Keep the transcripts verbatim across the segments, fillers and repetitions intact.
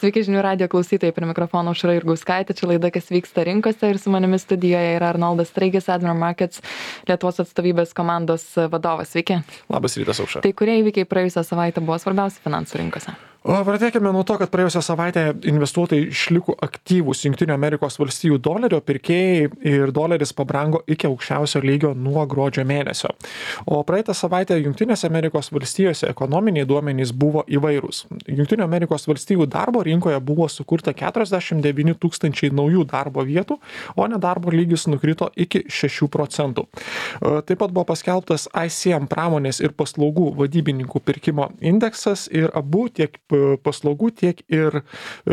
Sveiki žinių radijo klausytojai, prie mikrofono Aušra Jurgauskaitė, čia laida Kas vyksta rinkose ir su manimi studijoje yra Arnoldas Straigis, Admiral Markets Lietuvos atstovybės komandos vadovas. Sveiki. Labas rytas, Aušra. Tai kurie įvykiai praėjusią savaitę buvo svarbiausi finansų rinkose? O pradėkime nuo to, kad praėjusią savaitę investuotojai išliko aktyvūs Jungtinių Amerikos valstijų dolerio pirkėjai ir doleris pabrango iki aukščiausio lygio nuo gruodžio mėnesio. O praeitą savaitę Jungtinėse Amerikos valstijose ekonominiai duomenys buvo įvairūs. Jungtinių Amerikos valstijų darbo rinkoje buvo sukurta keturiasdešimt devyni tūkstančiai naujų darbo vietų, o nedarbo lygis nukrito iki šešių procentų. Taip pat buvo paskelbtas I C M pramonės ir paslaugų vadybininkų pirkimo indeksas ir abu tiek paslaugų, tiek ir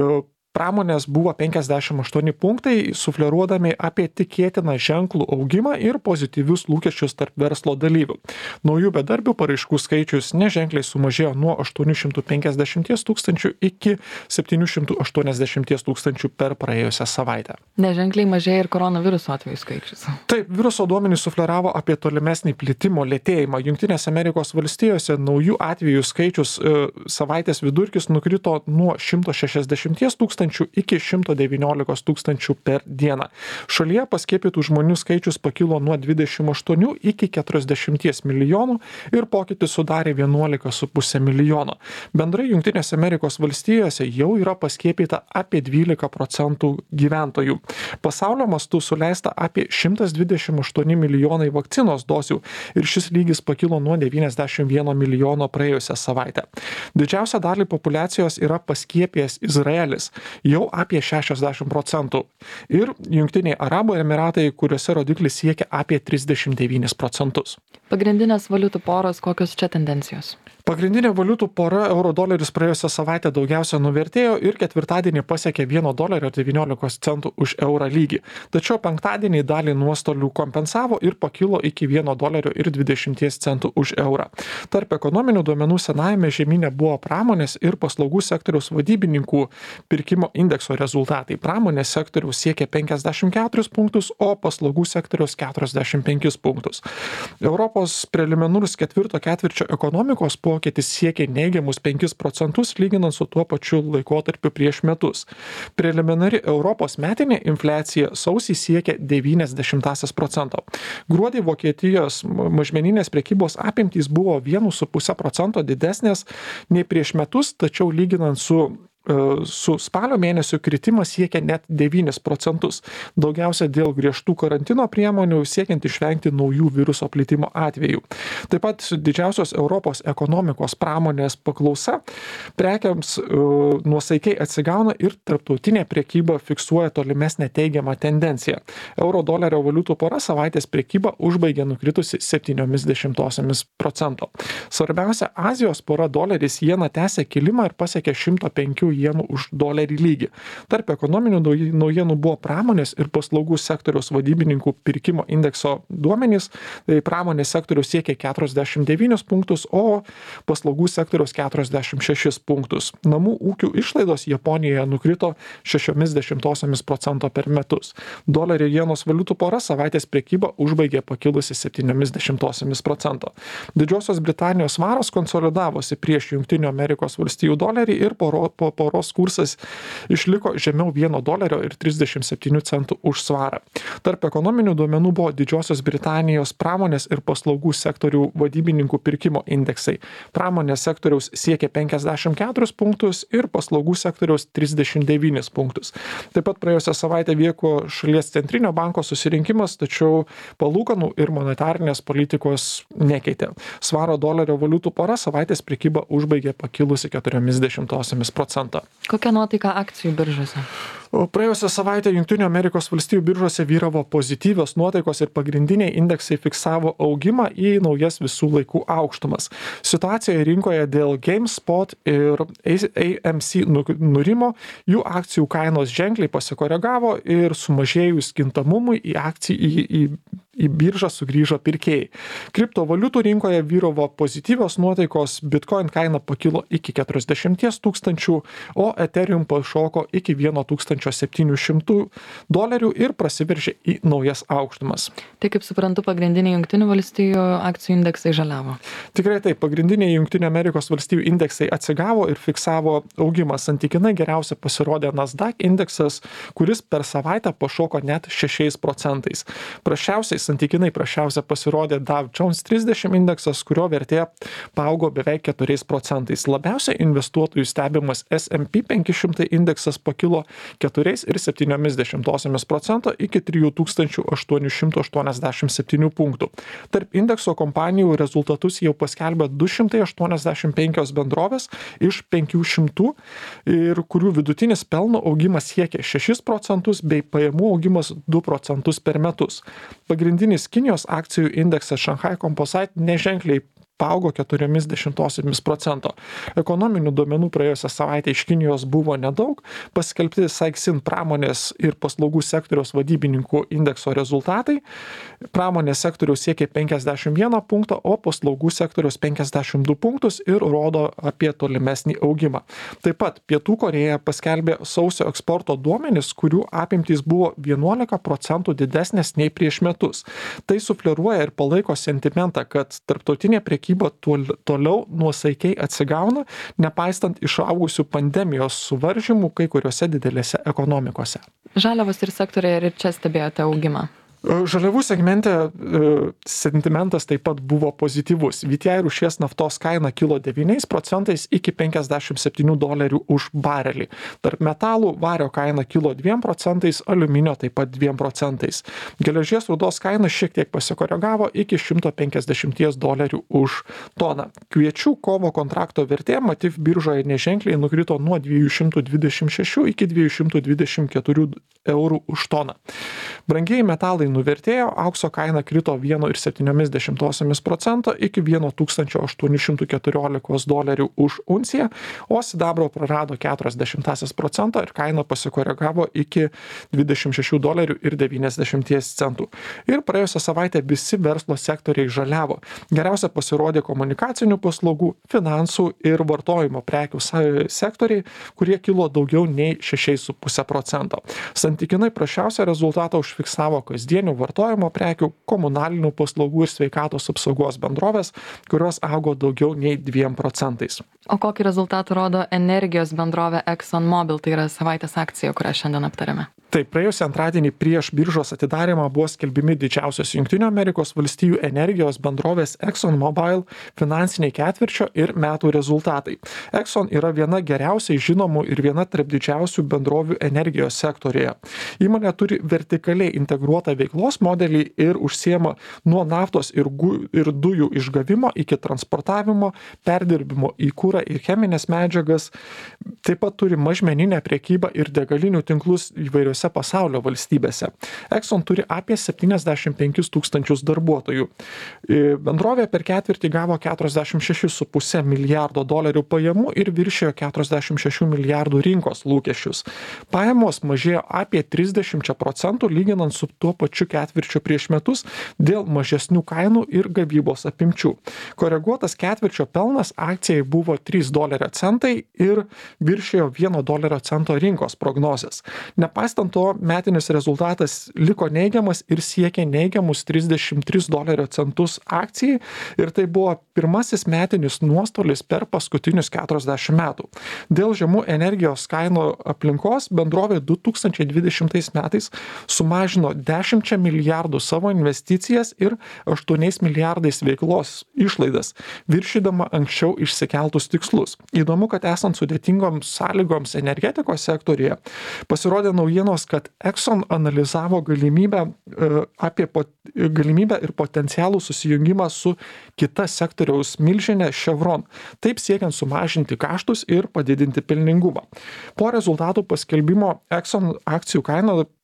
pramonės buvo penkiasdešimt aštuoni punktai, sufleruodami apie tikėtiną ženklų augimą ir pozityvius lūkesčius tarp verslo dalyvių. Naujų bedarbių paraiškų skaičius neženkliai sumažėjo nuo aštuonių šimtų penkiasdešimt tūkstančių iki septynių šimtų aštuoniasdešimt tūkstančių per praėjusią savaitę. Neženkliai mažėja ir koronaviruso atvejų skaičius. Taip, viruso duomenys sufleravo apie tolimesnį plitimo lėtėjimą. Jungtinėse Amerikos valstijose naujų atvejų skaičius e, savaitės vidurkis nukrito nuo šimto šešiasdešimt tūkstančių iki šimto devyniolikos tūkstančių per dieną. Šalyje paskiepytų žmonių skaičius pakilo nuo dvidešimt aštuonių iki keturiasdešimt milijonų ir pokytis sudarė vienuolika su puse milijono. Bendrai Jungtinėse Amerikos valstijose jau yra paskiepyta apie dvylika procentų gyventojų. Pasaulio mastu suleista apie šimtas dvidešimt aštuoni milijonai vakcinos dozių ir šis lygis pakilo nuo devyniasdešimt vieno milijono praėjusią savaitę. Didžiausią dalį populiacijos yra paskiepijęs Izraelis, jau apie šešiasdešimt procentų. Ir Jungtiniai Arabų Emiratai, kuriuose rodiklis siekia apie trisdešimt devynis procentus. Pagrindinės valiutų poros, kokios čia tendencijos? Pagrindinė valiutų pora euro doleris praėjusią savaitę daugiausia nuvertėjo ir ketvirtadienį pasiekė vieno dolerio devyniolikos centų už eurą lygį. Tačiau penktadienį dalį nuostolių kompensavo ir pakilo iki vieno dolerio ir dvidešimt centų už eurą. Tarp ekonominių duomenų senajame žemyne buvo pramonės ir paslaugų sektoriaus vadybininkų pirkimo indekso rezultatai. Pramonės sektoriaus siekė penkiasdešimt keturis punktus, o paslaugų sektoriaus keturiasdešimt penkis punktus. Europos preliminarus ketvirto ketvirčio ekonomikos po pokytis siekia neigiamus penkis procentus lyginant su tuo pačiu laikotarpiu prieš metus. Preliminari Europos metinė infliacija sausį siekia devynias dešimtąsias procento. Gruodį Vokietijos mažmeninės prekybos apimtys buvo vienu su puse procento didesnės nei prieš metus, tačiau lyginant su su spalio mėnesio kritimas siekia net devynis procentus. Daugiausia dėl griežtų karantino priemonių siekiant išvengti naujų viruso plitimo atvejų. Taip pat didžiausios Europos ekonomikos pramonės paklausa prekiams uh, nuosaikiai atsigauna ir tarptautinė prekyba fiksuoja tolimesnę teigiamą tendenciją. Euro dolerio valiutų pora savaitės prekybą užbaigė nukritusi septyniomis dešimtosiomis procento. Svarbiausia Azijos pora doleris jena tęsė kilimą ir pasiekė šimto penkių jenų už dolerį lygį. Tarp ekonominių naujienų buvo pramonės ir paslaugų sektoriaus vadybininkų pirkimo indekso duomenys. Tai pramonės sektoriaus siekia keturiasdešimt devynis punktus, o paslaugų sektoriaus keturiasdešimt šešis punktus. Namų ūkių išlaidos Japonijoje nukrito šešiomis dešimtosiomis procento per metus. Dolerio jenos valiutų pora savaitės prekybą užbaigė pakilusi septyniomis dešimtosiomis procento. Didžiosios Britanijos svaras konsolidavosi prieš Jungtinių Amerikos valstijų dolerį ir poro, po poros kursas išliko žemiau vieno dolerio ir trisdešimt septynių centų už svarą. Tarp ekonominių duomenų buvo Didžiosios Britanijos pramonės ir paslaugų sektorių vadybininkų pirkimo indeksai. Pramonės sektoriaus siekia penkiasdešimt keturis punktus ir paslaugų sektoriaus trisdešimt devynis punktus. Taip pat praėjusią savaitę vyko šalies centrinio banko susirinkimas, tačiau palūkanų ir monetarinės politikos nekeitė. Svaro dolerio valiutų pora savaitės prekybą užbaigė pakilusi keturiomis dešimtosiomis procento. Kokia nuotaika akcijų biržose? Praėjusią savaitę Jungtinių Amerikos valstijų biržose vyravo pozityvios nuotaikos ir pagrindiniai indeksai fiksavo augimą į naujas visų laikų aukštumas. Situacija rinkoje dėl GameSpot ir A M C nurimo, jų akcijų kainos ženkliai pasikoregavo ir sumažėjus kintamumui į akcijų į, į į biržą sugrįžo pirkėjai. Kriptovaliutų rinkoje vyravo pozityvios nuotaikos, Bitcoin kaina pakilo iki keturiasdešimt tūkstančių, o Ethereum pašoko iki tūkstančio septynių šimtų dolerių ir prasiveržė į naujas aukštumas. Tai kaip suprantu, pagrindiniai Jungtinių valstijų akcijų indeksai žaliavo. Tikrai taip, pagrindiniai Jungtinių Amerikos valstijų indeksai atsigavo ir fiksavo augimą. Santykinai geriausia pasirodė Nasdaq indeksas, kuris per savaitę pašoko net šešiais procentais. Prašiausiai, santykinai prašiausia pasirodė Dow Jones trisdešimt indeksas, kurio vertė paaugo beveik keturiais procentais. Labiausiai investuotojų stebimas S and P penki šimtai indeksas pakilo keturiais ir septyniomis dešimtosiomis procento iki trijų tūkstančių aštuonių šimtų aštuoniasdešimt septynių punktų. Tarp indekso kompanijų rezultatus jau paskelbė du šimtai aštuoniasdešimt penkios bendrovės iš penkių šimtų, ir kurių vidutinis pelno augimas siekia šešis procentus bei pajamų augimas du procentus per metus. Pagrindinis Kinijos akcijų indeksas Shanghai Composite neženkliai paaugo keturiomis dešimtosiomis procento. Ekonominių duomenų praėjusią savaitę iš Kinijos buvo nedaug, paskelbti Caixin pramonės ir paslaugų sektoriaus vadybininkų indekso rezultatai. Pramonės sektoriaus siekia penkiasdešimt vieną punktą, o paslaugų sektoriaus penkiasdešimt du punktus ir rodo apie tolimesnį augimą. Taip pat Pietų Korėja paskelbė sausio eksporto duomenis, kurių apimtys buvo vienuolika procentų didesnės nei prieš metus. Tai sufleruoja ir palaiko sentimentą, kad tarptautinė prekyba toliau nuosaikiai atsigauna, nepaistant išaugusių pandemijos suvaržymų kai kuriuose didelėse ekonomikose. Žaliavos ir sektoriai ir čia stebėjote augimą. Žaliavų segmente sentimentas taip pat buvo pozityvus. V T I rūšies naftos kaina kilo devyniais procentais iki penkiasdešimt septynių dolerių už barelį. Tarp metalų vario kaina kilo dviem procentais, aliuminio taip pat dviem procentais. Geležies rūdos kaina šiek tiek pasikoregavo iki šimto penkiasdešimt dolerių už toną. Kviečių kovo kontrakto vertė Matif biržoje neženkliai nukrito nuo dviejų šimtų dvidešimt šešių iki dviejų šimtų dvidešimt keturių eurų už toną. Brangieji metalai nuvertėjo, aukso kaina krito vienu ir septyniomis dešimtosiomis procento iki tūkstančio aštuonių šimtų keturiolikos dolerių už unciją, o sidabro prarado keturias dešimtąsias procento ir kaina pasikoregavo iki dvidešimt šešių dolerių ir devyniasdešimties centų. Ir praėjusią savaitę visi verslo sektoriai žaliavo. Geriausia pasirodė komunikacinių paslaugų, finansų ir vartojimo prekių sektoriai, kurie kilo daugiau nei šešiais su puse procento. Santykinai prasčiausią rezultatą užfiksavo kasdienių vartojimo prekių, komunalinių paslaugų ir sveikatos apsaugos bendrovės, kurios augo daugiau nei dviem procentais. O kokį rezultatą rodo energijos bendrovė ExxonMobil, tai yra savaitės akcija, kurią šiandien aptarėme? Taip, praėjusį antradienį prieš biržos atidarymą buvo skelbimi didžiausios Jungtinių Amerikos valstijų energijos bendrovės ExxonMobil finansiniai ketvirčio ir metų rezultatai. Exxon yra viena geriausiai žinomų ir viena tarp didžiausių bendrovių energijos sektorėje. Įmonė turi vertikaliai integruotą veiklos modelį ir užsiema nuo naftos ir, gu, ir dujų išgavimo iki transportavimo, perdirbimo į kūrą ir cheminės medžiagas. Taip pat turi mažmeninę prekybą ir degalinių tinklus įvairiose pasaulio valstybėse. Exxon turi apie septyniasdešimt penkis tūkstančius darbuotojų. Bendrovė per ketvirtį gavo keturiasdešimt šešis su puse milijardo dolerių pajamų ir viršijo keturiasdešimt šešių milijardų rinkos lūkesčius. Pajamos mažėjo apie trisdešimt procentų lyginant su tuo pačiu ketvirčiu prieš metus dėl mažesnių kainų ir gavybos apimčių. Koreguotas ketvirčio pelnas akcijai buvo trys dolerio centai ir viršijo vieno dolerio cento rinkos prognozes. Nepaistant to, metinis rezultatas liko neigiamas ir siekė neigiamus trisdešimt tris dolerio centus akcijai ir tai buvo pirmasis metinis nuostolis per paskutinius keturiasdešimt metų. Dėl žemų energijos kainų aplinkos bendrovė du tūkstančiai dvidešimtais metais sumažino dešimčia milijardų savo investicijas ir aštuoniais milijardais veiklos išlaidas, viršydama anksčiau išsikeltus tikslus. Įdomu, kad esant sudėtingoms sąlygoms energetikos sektorėje, pasirodė naujienos, kad Exxon analizavo galimybę, apie pot, galimybę ir potencialų susijungimą su kita sektoriaus milžinė Chevron, taip siekiant sumažinti kaštus ir padidinti pelningumą. Po rezultatų paskelbimo Exxon akcijų kaina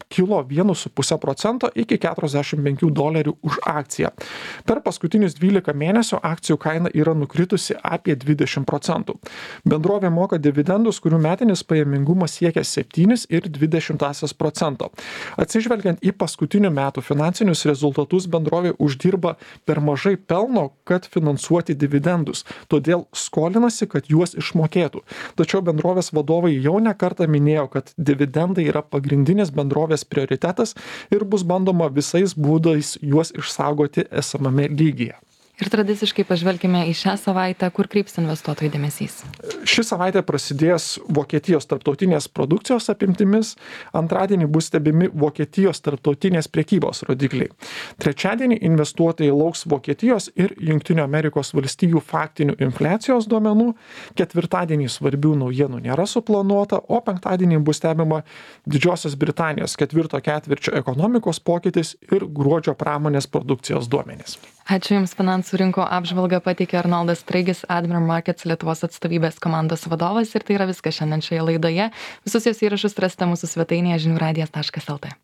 kilo vienu su puse procento iki keturiasdešimt penkių dolerių už akciją. Per paskutinius dvylika mėnesių akcijų kaina yra nukritusi apie dvidešimt procentų. Bendrovė moka dividendus, kurių metinis pajamingumas siekia septynis ir dvi dešimtąsias procento. Atsižvelgiant į paskutinių metų finansinius rezultatus, bendrovė uždirba per mažai pelno, kad finansuoti dividendus, todėl skolinasi, kad juos išmokėtų. Tačiau bendrovės vadovai jau ne kartą minėjo, kad dividendai yra pagrindinis bendrovės prioritetas ir bus bandoma visais būdais juos išsaugoti esamame lygyje. Ir tradiciškai pažvelkime į šią savaitę, kur kryps investuotojų dėmesys. Ši savaitė prasidės Vokietijos tarptautinės produkcijos apimtimis, antradienį bus stebimi Vokietijos tarptautinės prekybos rodikliai. Trečiadienį investuotojai lauks Vokietijos ir Jungtinių Amerikos valstijų faktinių infliacijos duomenų, ketvirtadienį svarbių naujienų nėra suplanuota, o penktadienį bus stebima Didžiosios Britanijos ketvirto ketvirčio ekonomikos pokytis ir gruodžio pramonės produkcijos duomenys. Ačiū Jums, finansų rinko apžvalgą pateikė Arnoldas Straigis, Admiral Markets Lietuvos atstovybės komandos vadovas, ir tai yra viskas šiandien šioje laidoje. Visus jos įrašus rasite mūsų svetainėje žinių radijas taškas lt.